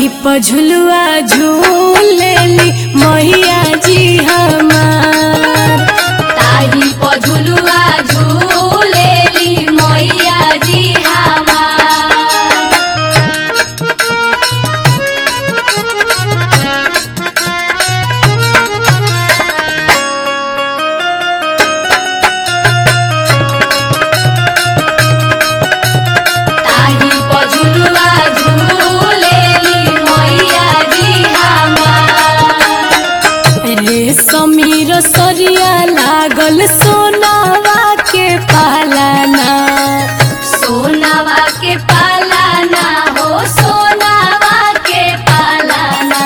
ताही पझुलुआ झूलेली मैया जी हमार। ताही पझुलुआ झूलेली मैया जी हमार। ताही पझुलुआ झूलेली मैया जी हमार। रेशमी रसरिया लागल सोनावा के पालना। सोनावा के पालना हो सोनावा के पालना।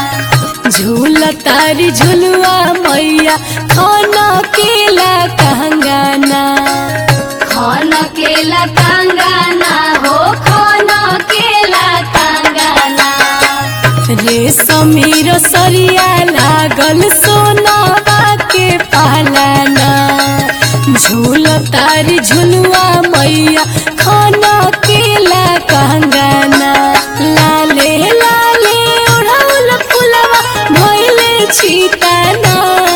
झूलतारी झुलुआ मैया खाना केला कंगना। खन केला कंगना हो खन केला कंगना। रेशमी रसरिया लागल सोनावा के पालना। झूलतारी झुलुआ मैया खाना केला कंगना। लाले लाले ओढ़ौल फुलवा भइले छिताना।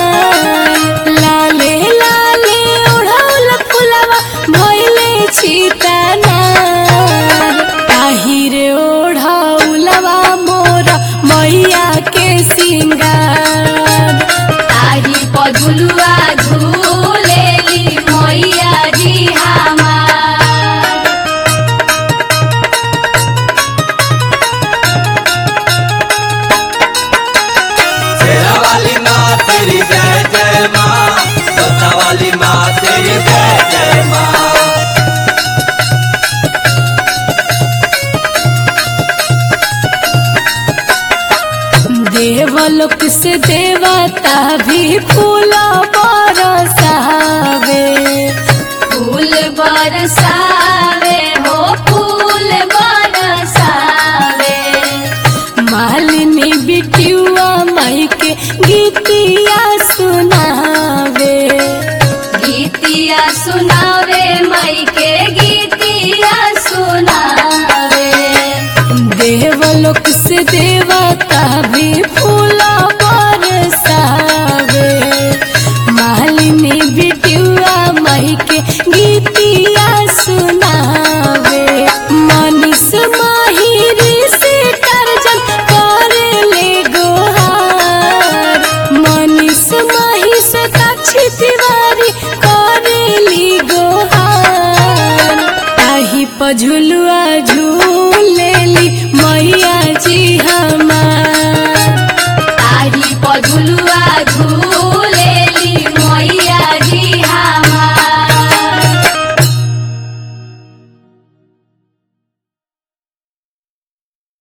लाले लाले ओढ़ौल फुलवा भइले छिताना। ताही रे ओढ़ौलवा मोर मैया के सिंगार। ताही पझुलुआ झूलेली मैया जी हमार। शेरा वाली माँ तेरी जय जय माँ, जोता वाली माँ तेरी जय जय माँ। देवलोक से देवता भी फूल बरसावे। फूल बरसावे हो फूल बरसावे। मालिनी बिटिया माई के गीतिया सुनावे। गीतिया सुनावे माई के गीतिया सुनावे। देवलोक से देवता भी फूल बरसावे। मालिनी बिटिया माई के गीतिया सुनावे। मनीष माहिर से टार्जन करेले गोहार। मनीष माही से साक्षी तिवारी करेली गोहार। ताही पझुलुआ झूलेली मैया जी हमार।